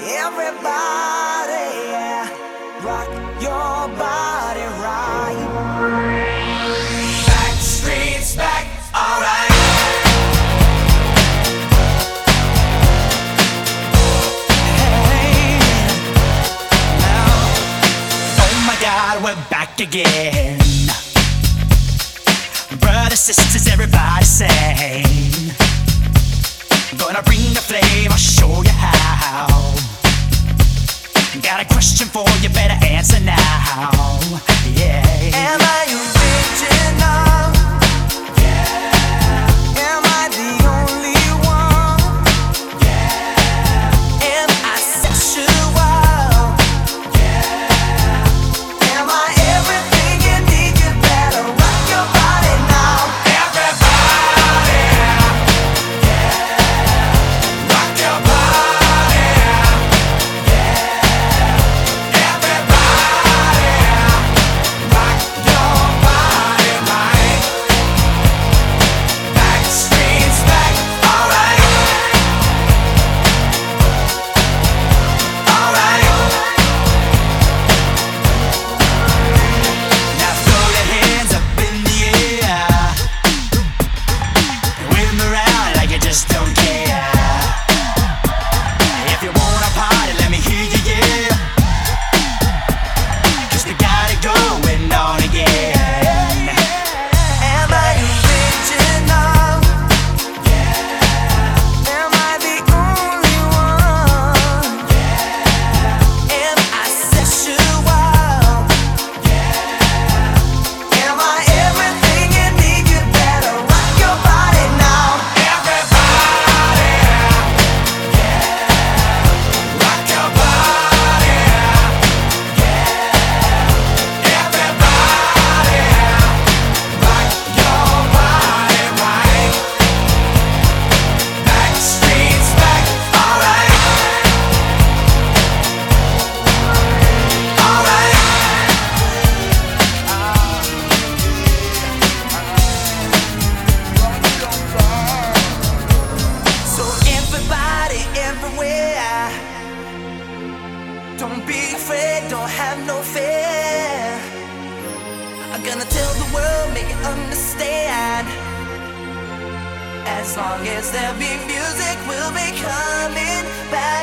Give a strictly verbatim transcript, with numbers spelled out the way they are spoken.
Everybody, yeah, rock your body right. Back streets back, alright. Hey, now, oh my God, we're back again. Brothers, sisters, everybody sing. Gonna bring the flame, I'll show you how. Got a question for you, better answer now. Yeah. Am I original? Yeah. Am I the only one? Yeah. Am I sexual? Yeah. Am I everything you need? You better rock your body now. Everybody, yeah. Rock your body, yeah. Everybody, rock your body right. Back streets back, alright. Alright. Now throw your hands up in the air. Wave 'em around like you just don't care. If you wanna party, let me hear you, yeah. 'Cause we got it going on again. Am I original? Yeah. Am I the only one? Yeah. Am I sexual? Yeah. Am I everything you need? You better rock your body now. Everybody, yeah. Rock your body, yeah. Everybody, rock your body right. Back streets back, alright. Alright. So everybody, everywhere, don't be afraid, don't have no fear. I'm gonna tell the world, make it understand. As long as there be music, we'll be coming back.